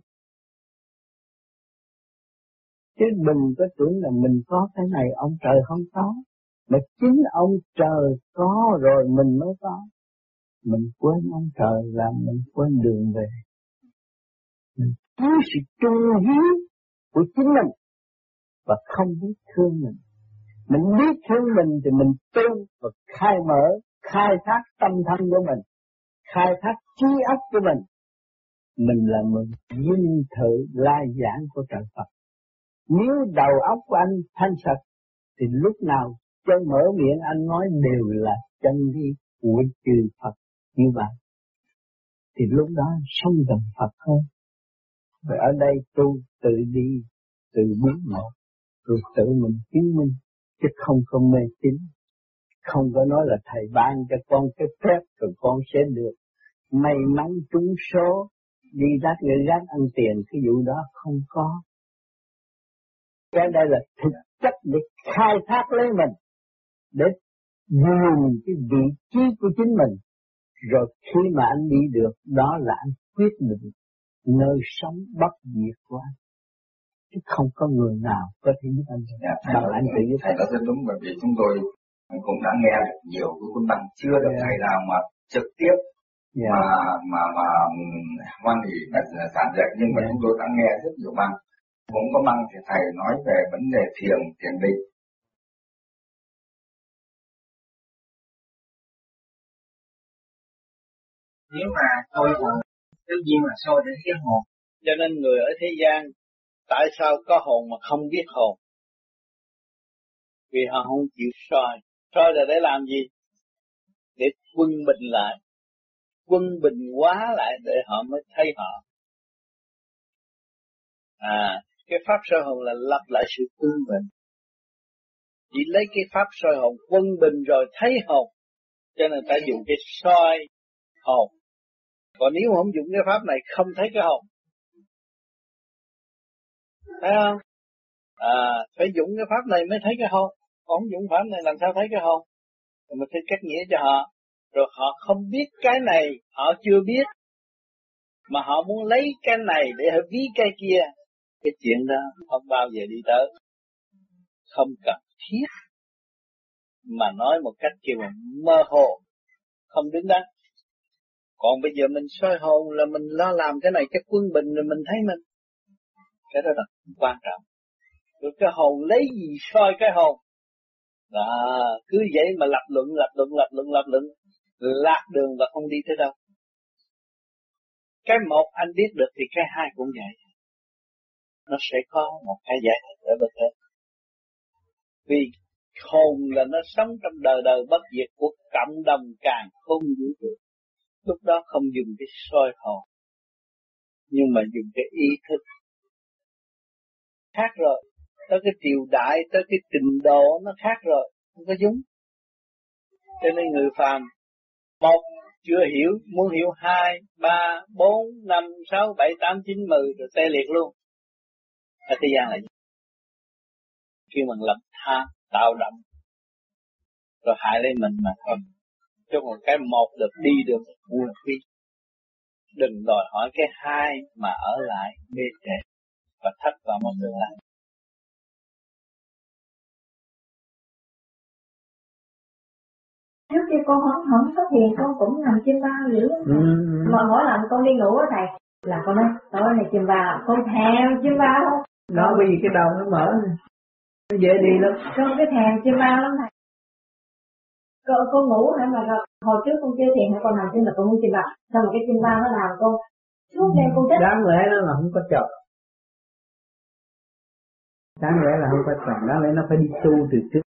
Chứ đừng có tưởng là mình có cái này ông trời không có, mà chính ông trời có rồi mình mới có. Mình quên ông trời là mình quên đường về. Mình thiếu sự trung hiếu của chính mình và không biết thương mình. Mình biết thương mình thì mình tu và khai mở, khai thác tâm thân của mình, khai thác trí óc của mình. Mình là một dinh thự lai giảng của trời Phật. Nếu đầu óc của anh thanh sạch thì lúc nào chân mở miệng anh nói đều là chân lý của chư Phật như vậy. Thì lúc đó sống gần Phật hơn. Và ở đây tu tự đi, tự biết một, rồi tự mình chứng minh, chứ không có mê tín. Không có nói là thầy ban cho con cái phép rồi con sẽ được may mắn trúng số, đi rác người rác ăn tiền, cái vụ đó không có. Cái đây là thực chất để khai thác lấy mình, để vươn cái vị trí của chính mình. Rồi khi mà anh đi được, đó là anh quyết định nơi sống bất diệt của anh. Chứ không có người nào có thể giúp anh. Dạ, thầy, bằng anh tự giúp. Thầy nói rất đúng, bởi vì chúng tôi cũng đã nghe được nhiều cái cuốn băng, chưa được yeah. thầy nào mà trực tiếp yeah. mà mà mà hoan hỉ là giảng dạy, nhưng mà yeah. chúng tôi đã nghe rất nhiều băng. Cũng có băng thì thầy nói về vấn đề thiền, thiền định. Nếu mà tôi hồn, tự nhiên là soi để cái hồn. Cho nên người ở thế gian, tại sao có hồn mà không biết hồn? Vì họ không chịu soi. Soi là để làm gì? Để quân bình lại. Quân bình hóa lại để họ mới thấy họ. À, cái pháp soi hồn là lập lại sự quân bình. Chỉ lấy cái pháp soi hồn quân bình rồi thấy hồn. Cho nên ta dùng cái soi hồn. Còn nếu không dùng cái pháp này không thấy cái hồn. Thấy không? À, phải dùng cái pháp này mới thấy cái hồn. Còn không dùng pháp này làm sao thấy cái hồn? Rồi mình phải cách nghĩa cho họ. Rồi họ không biết cái này, họ chưa biết. Mà họ muốn lấy cái này để họ ví cái kia. Cái chuyện đó không bao giờ đi tới. Không cần thiết. Mà nói một cách kêu là mơ hồ. Không đứng đắn. Còn bây giờ mình soi hồn là mình lo làm cái này cái quân bình rồi mình thấy mình. Cái đó là quan trọng. Rồi cái hồn lấy gì soi cái hồn? Đó, cứ vậy mà lập luận, lập luận, lập luận, lập luận. Lạc đường và không đi tới đâu. Cái một anh biết được thì cái hai cũng vậy. Nó sẽ có một cái giải thích ở bên đó. Vì hồn là nó sống trong đời đời bất diệt của cộng đồng càng không vũ trụ. Lúc đó không dùng cái soi hồn, nhưng mà dùng cái ý thức. Khác rồi, tới cái triều đại, tới cái trình độ nó khác rồi, không có giống. Cho nên người phàm, một, chưa hiểu, muốn hiểu hai, ba, bốn, năm, sáu, bảy, tám, chín, mười, rồi tê liệt luôn. Ở thế gian là gì? Khi mình làm tham, tạo động, rồi hại lấy mình mà thôi. Chứ còn cái một được đi được uổng phí. Đừng đòi hỏi cái hai mà ở lại mê trệ và thất vào một tương lai. Trước khi con không, không xuất hiện con cũng nằm chim bao dữ ừ. Mà mỗi lần con đi ngủ á thầy là con nói tối này chim bao, con thèm chim bao không? Nó vì cái đầu nó mở nó dễ đi lắm. Con cái thèm chim bao lắm thầy. Con, con ngủ hả mà hồi trước con chưa thiền con nằm trên là con muốn chim bao. Xong rồi cái chim bao nó làm con suốt đêm con chết. Đáng lẽ nó là không có chồng. Đáng lẽ là không có chồng, đáng lẽ nó phải đi tu từ trước.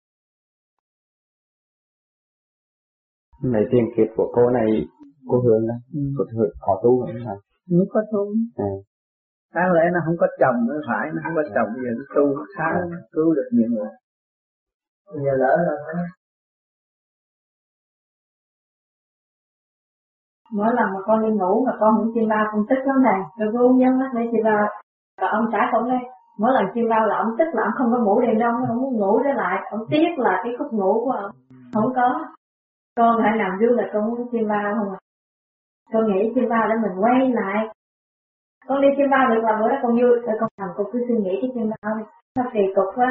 Này tiền kiếp của cô này, cô Hương đó, ừ. cô Hương có tu không hả? Không có tu. À. Đáng lẽ nó không có chồng mới phải, nó không có chồng bây giờ nó tu khá à. Cứu được nhiều người. Bây giờ lỡ rồi. Mỗi lần mà con đi ngủ mà con không chim bao con tức lắm này, rồi cô nhắm mắt để chim bao. Và ông xã con đây, mỗi lần chim bao là ông tức là ông không có ngủ đêm đâu, ông muốn ngủ trở lại, ông tiếc là cái khúc ngủ của ông. Không có. Con hãy nằm dưới là con muốn chim bao không à. Con nghĩ chim bao để mình quay lại. Con đi chim bao được là bữa đó con vui, rồi con nằm con cứ suy nghĩ cái chim bao đi. Nó kỳ cục quá.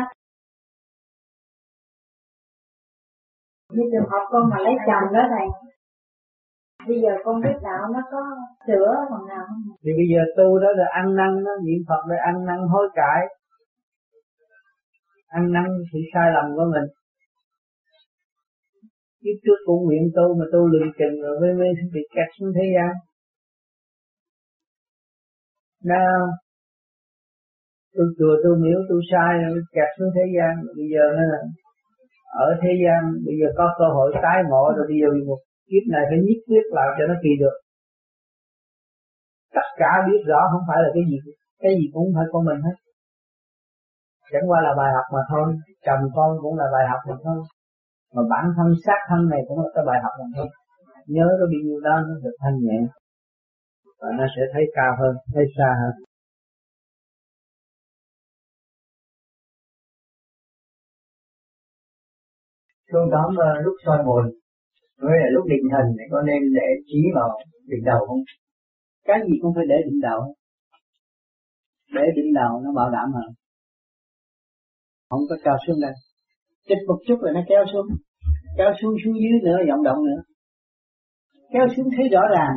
Như trường hợp con mà lấy chồng đó thầy, bây giờ con biết đạo nó có sửa phần nào không? Thì bây giờ tu đó là ăn năn đó, niệm Phật để ăn năn hối cải, ăn năn sự sai lầm của mình. Kiếp trước cũng nguyện tu mà tu lừng chừng rồi mới mới bị kẹt xuống thế gian. Nào, tôi chùa tôi miếu tôi sai rồi kẹt xuống thế gian, bây giờ nó là ở thế gian, bây giờ có cơ hội tái ngộ rồi, bây giờ một kiếp này phải nhất quyết làm cho nó kỳ được. Tất cả biết rõ không phải là cái gì, cái gì cũng phải của mình hết. Chẳng qua là bài học mà thôi, chồng con cũng là bài học mà thôi. Mà bản thân xác thân này cũng là cái bài học mà thôi. Nhớ cái bao nhiêu đó nó được thanh nhẹ. Và nó sẽ thấy cao hơn, thấy xa hơn. Phương tóm uh, lúc soi bồn với là lúc định thần thì có nên để trí vào đỉnh đầu không? Cái gì cũng phải để đỉnh đầu. Để đỉnh đầu nó bảo đảm hơn. Không có cao xuống đây. Chích một chút rồi nó kéo xuống. Kéo xuống xuống dưới nữa, vọng động nữa. Kéo xuống thấy rõ ràng.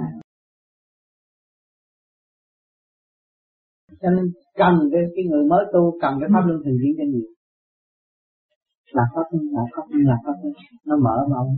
Cho nên cần cái, cái người mới tu, cần cái pháp luân thường chuyển cho nhiều. Là pháp luân, là pháp luân, là pháp luân. Nó mở mong.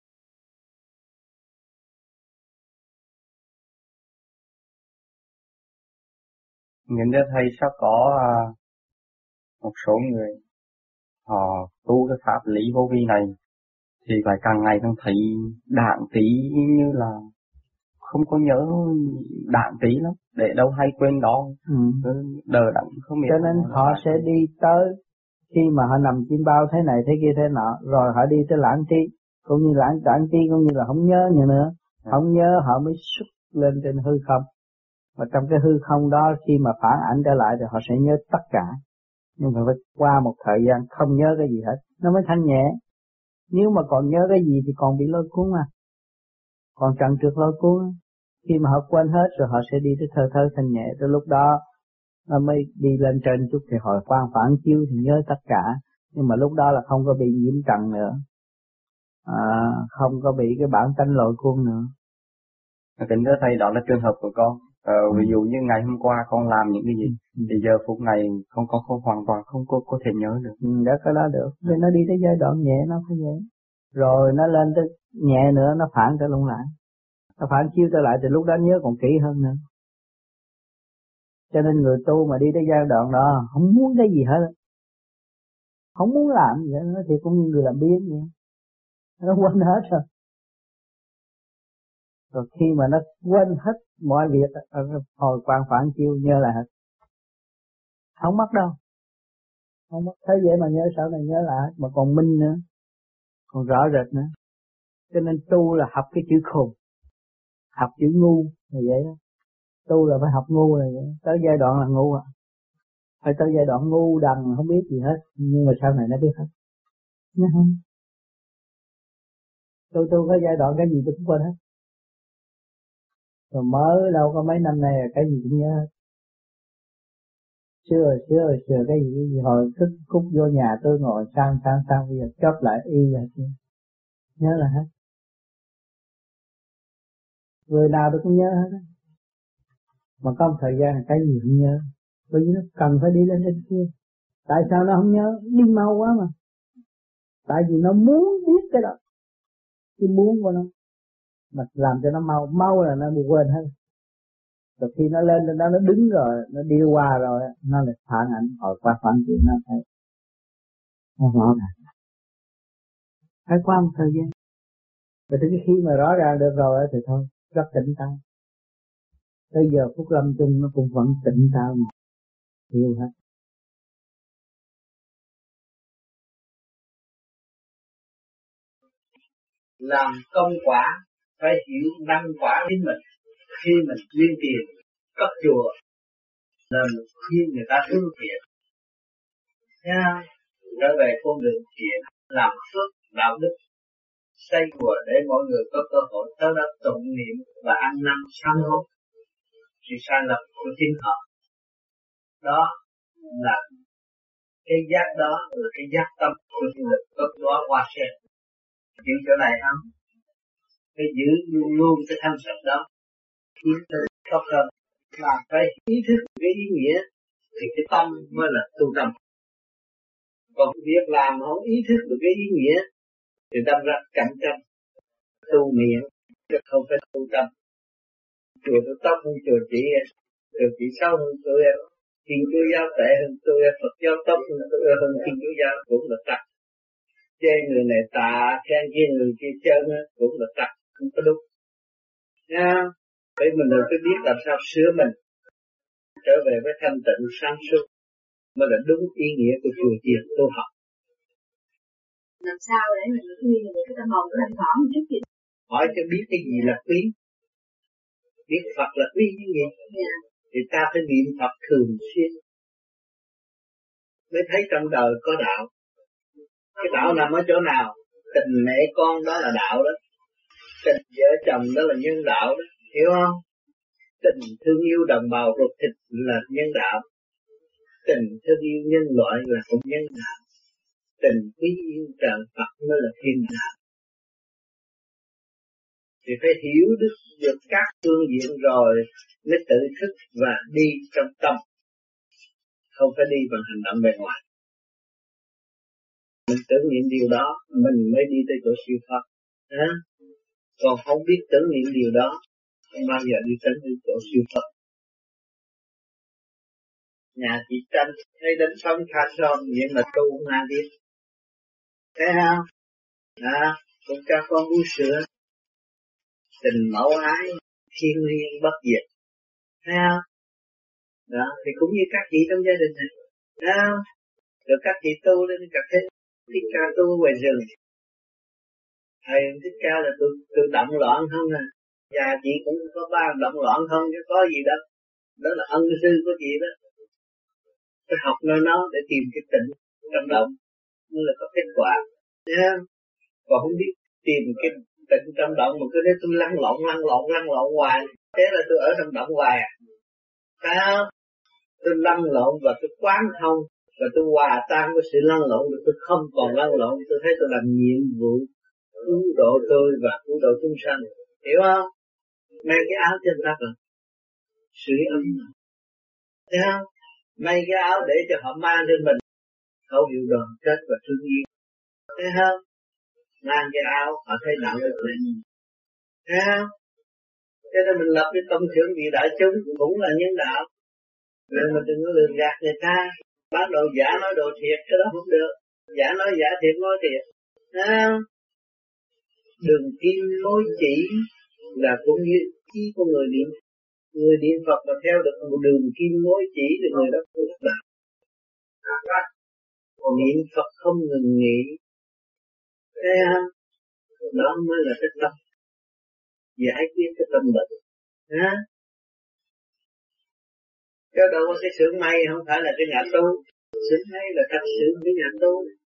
Nhìn ra thầy sao có uh, một số người họ tu cái pháp lý vô vi này thì phải càng ngày càng thấy đạn tí, như là không có nhớ đạn tí lắm, để đâu hay quên đó. Ừ. Đờ đẫn không biết. Cho nên họ sẽ đi tới khi mà họ nằm chim bao thế này thế kia thế nọ, rồi họ đi tới lãng trí, cũng như lãng lãng trí cũng như là không nhớ như nữa, à. Không nhớ họ mới xuất lên trên hư không. Và trong cái hư không đó khi mà phản ảnh trở lại thì họ sẽ nhớ tất cả. Nhưng mà phải qua một thời gian không nhớ cái gì hết, nó mới thanh nhẹ. Nếu mà còn nhớ cái gì thì còn bị lôi cuốn mà. Còn trần trượt lôi cuốn, khi mà họ quên hết rồi họ sẽ đi tới thơ thơ thanh nhẹ. Tới lúc đó nó mới đi lên trên chút thì hồi quang phản chiếu thì nhớ tất cả. Nhưng mà lúc đó là không có bị nhiễm trần nữa, à, không có bị cái bản tánh lôi cuốn nữa. Kính thưa thầy, đó là trường hợp của con. Ờ, ừ. Ví dụ như ngày hôm qua con làm những cái gì, ừ. thì giờ phút này con có không hoàn toàn không có có thể nhớ được. Ừ, đó cái đó được. Vì ừ. nó đi tới giai đoạn nhẹ nó phải vậy. Rồi nó lên tới nhẹ nữa nó phản trở lung lại. Nó phản chiếu trở lại thì lúc đó nhớ còn kỹ hơn nữa. Cho nên người tu mà đi tới giai đoạn đó không muốn cái gì hết, không muốn làm gì hết, thì cũng như người làm biếng vậy. Nó quên hết rồi. Rồi khi mà nó quên hết mọi việc, hồi quang phản chiếu nhớ lại hết. Không mất đâu. Không mất. Thế vậy mà nhớ sau này nhớ lại, mà còn minh nữa. Còn rõ rệt nữa. Cho nên tu là học cái chữ khùng. Học chữ ngu là vậy đó. Tu là phải học ngu là vậy. Tới giai đoạn là ngu à. Phải tới giai đoạn ngu đần không biết gì hết. Nhưng mà sau này nó biết hết. Nó không. Tôi tu có giai đoạn cái gì tôi cũng quên hết. Rồi mới đâu có mấy năm nay là cái gì cũng nhớ hết. Xưa rồi xưa rồi xưa cái gì, cái gì hồi thức cúc vô nhà tôi ngồi sang sang sang bây giờ chóp lại y vậy chứ. Nhớ là hết. Người nào tôi cũng nhớ hết. Mà có một thời gian là cái gì cũng nhớ. Bởi vì nó cần phải đi lên trên kia. Tại sao nó không nhớ? Đi mau quá mà. Tại vì nó muốn biết cái đó. Cái muốn của nó. Mà làm cho nó mau. Mau là nó bị quên hết. Rồi khi nó lên trên đó nó đứng rồi, nó đi qua rồi, nó lại phản ảnh, hồi qua phản chuyện nó thấy. Nó rõ ràng. Phải qua một thời gian. Rồi tới khi mà rõ ràng được rồi thì thôi, rất tỉnh táo. Tới giờ phút lâm chung nó cũng vẫn tỉnh táo mà. Hiểu hết. Làm công quả phải hiểu năng quả đến mình. Khi mình quyên tiền cấp chùa là mình khuyên người ta hướng thiện nha, trở về con đường thiện, làm phước đạo đức, xây chùa để mọi người có cơ hội tới đó tụng niệm và ăn năn sám hối sự sai lầm của chính họ. Đó là cái giác, đó là cái giác tâm của du lịch có đó hoa sen. Giữ chỗ này không? Phải giữ luôn luôn cái thanh sạch đó, tiến tới tốt hơn. Mà phải ý thức cái ý nghĩa thì cái tâm mới là tu tâm. Còn việc làm không ý thức được cái ý nghĩa thì đâm ra cạnh tranh, tu miệng chứ không phải tu tâm. Chùa tôi tóc hơn chùa chị, chùa chị xấu hơn tôi, Thiên Chúa giáo tệ hơn tôi, Phật giáo tóc hơn tôi, hơn Thiên Chúa giáo cũng là trật. Chê người này tà, khen kia người kia chân cũng là trật, không có đúng. Nha, vậy mình đừng có biết làm sao sửa mình trở về với thanh tịnh sáng suốt mới là đúng ý nghĩa của chùa chiền tu học. Làm sao để mình nguyên được cái tâm hồn của mình hỏi một chút gì? Hỏi cho biết cái gì là quý, biết Phật là quý như gì, yeah. Thì ta phải niệm Phật thường xuyên mới thấy trong đời có đạo. Cái đạo nằm ở chỗ nào? Tình mẹ con đó là đạo đó, tình vợ chồng đó là nhân đạo đó, hiểu không? Tình thương yêu đồng bào ruột thịt là nhân đạo, tình thương yêu nhân loại là cũng nhân đạo, tình quý yêu trời Phật mới là thiên đạo. Thì phải hiểu được, được các phương diện rồi mới tự thức và đi trong tâm, không phải đi bằng hành động bề ngoài. Mình tưởng niệm điều đó mình mới đi tới chỗ siêu thoát, à? Còn không biết tưởng niệm điều đó không bao giờ đi tới chỗ siêu thoát. Nhà chị tranh thấy đánh sống tha son vậy mà tu không ai biết, thấy không? À, cũng cho con uống sữa, tình mẫu ái thiên liêng bất diệt, thấy không? Đó, thì cũng như các chị trong gia đình này, thấy không? Rồi các chị tu lên cà phê, thích ca tu ngoài rừng, thầy thích ca là tôi tôi động loạn không à, nhà chị cũng có ba động loạn không chứ có gì đâu, đó là ân sư của chị đó. Phải học nơi nó để tìm cái tịnh trong động mới là có kết quả, nha. Còn không biết tìm cái tịnh trong động mà cứ thấy tôi lăn lộn lăn lộn lăn lộn hoài, thế là tôi ở trong động hoài à, phải không? Tôi lăn lộn và tôi quán thông và tôi hòa tan với sự lăn lộn, và tôi không còn lăn lộn, tôi thấy tôi làm nhiệm vụ cứu độ tôi và cứu độ chúng sanh, hiểu không? Mấy cái áo trên ta rồi sưởi ấm, thấy không? Mấy cái áo để cho họ mang trên mình khẩu hiệu đoàn kết và thương yêu, thấy không? Mang cái áo họ thấy đạo đức lên, thấy không? Cho nên mình lập cái công xưởng vì đại chúng cũng là nhân đạo, nên mình đừng có lường gạt người ta, bán đồ giả nói đồ thiệt, cái đó không được. Giả nói giả, thiệt nói thiệt, thấy không? Đường kim mối chỉ là cũng như ý của người niệm, người niệm Phật mà theo được một đường kim mối chỉ thì người đó cũng đắc đạo. Niệm Phật không ngừng nghỉ, thấy không? Đó mới là cái tâm giải quyết cái tâm bệnh, ha? Cái đâu có cái xưởng may không phải là cái nhà tu, xưởng may là thật sự cái nhà tu.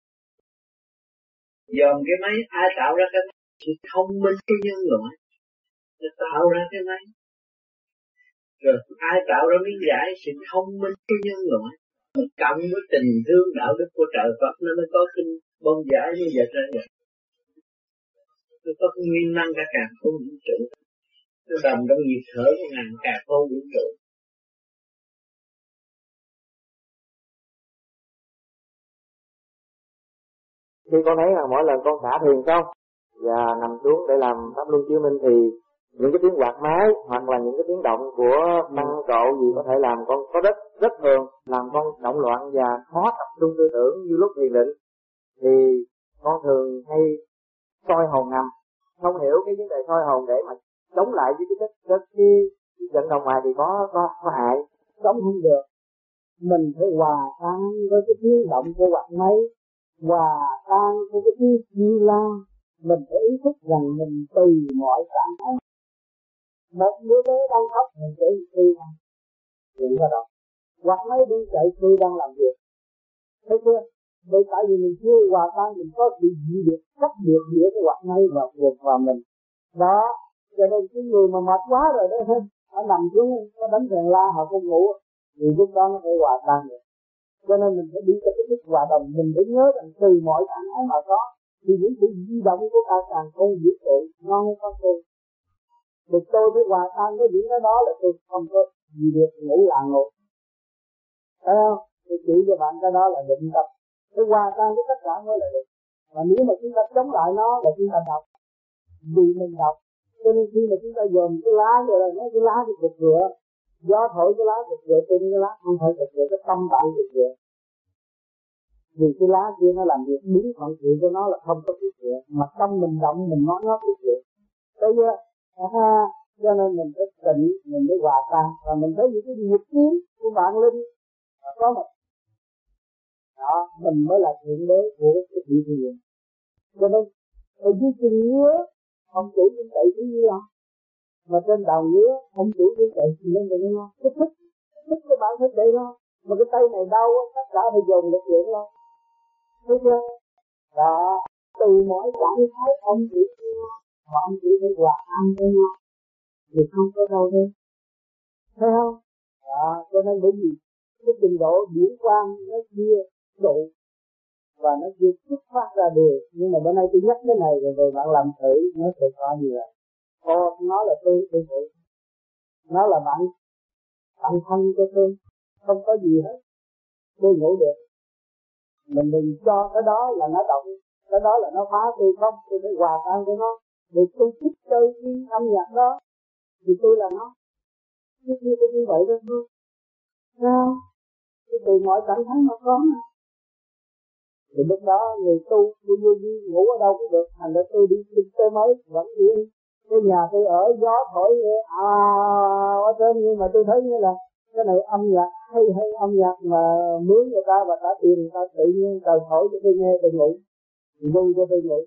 Dòm cái máy ai tạo ra cái sự thông minh của nhân loại, để tạo ra cái máy. Rồi ai tạo ra miếng giải sự thông minh của nhân loại, cộng với tình thương đạo đức của trời Phật nó mới có kinh bông giải như vậy ra vậy. Nó có cái nguyên năng cả càng không vũ trụ, nó đầm trong nhịp thở của ngàn càng không vũ trụ. Khi con thấy là mỗi lần con xả thiền xong và nằm xuống để làm pháp luân chiếu minh thì những cái tiếng quạt máy hoặc là những cái tiếng động của băng trộ gì có thể làm con có rất rất thường, làm con động loạn và khó tập trung tư tưởng như lúc thiền định. Thì con thường hay soi hồn nằm, không hiểu cái vấn đề soi hồn để mà chống lại với cái chất chất cái vận động ngoài thì có có, có hại, sống không được. Mình phải hòa tan với cái tiếng động của quạt máy, hòa tan với cái tiếng chiêu la, Mình phải ý thức rằng mình từ mọi trạng thái. Một đứa bé đang khóc mình sẽ đi ra chuyện ra đó, hoặc mấy đi chạy khi đang làm việc, thấy chưa? Bởi tại vì mình chưa hòa tan, mình có sự dị biệt, cách biệt giữa cái hoạt ngay và việc vào mình đó. Cho nên cái người mà mệt quá rồi đó, họ nằm xuống nó đánh đàn la họ không ngủ thì lúc đó nó phải hòa tan được. Cho nên mình phải đi cho cái thức hòa đồng. Mình phải nhớ rằng từ mọi trạng thái mà có thì những sự di động của ta càng không dữ tự ngon có tôi. Thì tôi phải hòa tan với những cái đó là tôi không có gì được ngủ làng ngủ. Thấy không? Tôi chỉ cho bạn cái đó là định tập. Cái hòa tan với tất cả mới là định. Mà nếu mà chúng ta chống lại nó là chúng ta đọc. Vì mình đọc. Cho nên khi mà chúng ta dòm cái lá rồi là nói cái lá thì cực rửa. Gió thổi cái lá cực rửa, trên cái lá không phải cực rửa, cái tâm bạn cực rửa. Vì cái lá kia nó làm việc đúng thuận tiện cho nó là không có cực rửa. Mà tâm mình động mình nói nó cực rửa. Thấy chưa? À, cho nên mình phải tỉnh, mình phải hòa tan. Và mình thấy những cái nhịp tiến của bạn Linh có một đó, mình mới là thượng đế của cái thị trường. Cho nên ở dưới chân ngứa ông chủ cũng chạy cái gì đó, mà trên đầu ngứa ông chủ cũng chạy gì lên vậy đó, thích thích thích các bạn thích đây đó, mà cái tay này đau tất cả phải dồn lực lượng lên, thấy chưa? Đó, từ mỗi trạng thái ông chủ mà ông chủ phải hòa ăn với nhau thì không có đâu hết, thấy không? Đó, cho nên bởi vì cái trình độ điển quang nó chia độ và nó chưa xuất phát ra được. Nhưng mà bữa nay tôi nhắc cái này rồi, rồi bạn làm thử nó sẽ có gì vậy. Ô, nó là tôi, tôi thử. Nó là bạn bạn thân cho tôi, không có gì hết, tôi ngủ được. Mình đừng cho cái đó là nó động, cái đó là nó phá tôi không, tôi phải hòa tan với nó. Để tôi thích chơi cái âm nhạc đó thì tôi là nó. Chứ như tôi như vậy đó thôi. Sao? Cái từ mọi cảm thấy mà có mà. Thì lúc đó người tu, tôi vô đi ngủ ở đâu cũng được. Thành ra tôi đi kinh tế mới vẫn yên. Cái nhà tôi ở gió thổi à, ở trên, nhưng mà tôi thấy như là cái này âm nhạc hay hay âm nhạc mà mướn người ta và trả tiền người ta, tự nhiên trời thổi cho tôi nghe tôi ngủ, vui cho tôi ngủ.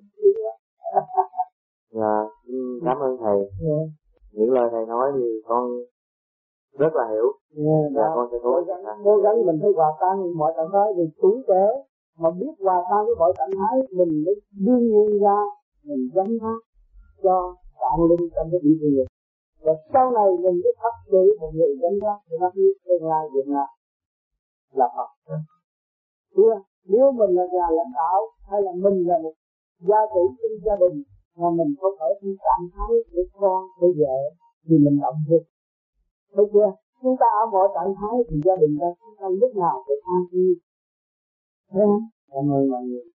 Dạ, cảm ơn thầy. Yeah. Những lời thầy nói thì con rất là hiểu. Yeah, dạ, con sẽ cố gắng, cố gắng mình phải hòa tan mọi trạng thái. Vì tuổi trẻ mà biết hòa tan với mọi trạng thái, mình mới đương nhiên ra mình gắn hát cho bạn linh trong cái vị trí. Và sau này mình sẽ phát triển một người gắn hát để nó biết tương lai Việt Nam là Phật. Chưa? Nếu mình là nhà lãnh đạo hay là mình là một gia chủ trong gia đình mà mình không ở trong trạng thái của con, của vợ thì mình động việc. Thấy chưa? Chúng ta ở mọi trạng thái thì gia đình ta chúng ta lúc nào cũng an vui. Thấy không? Cảm ơn mọi người.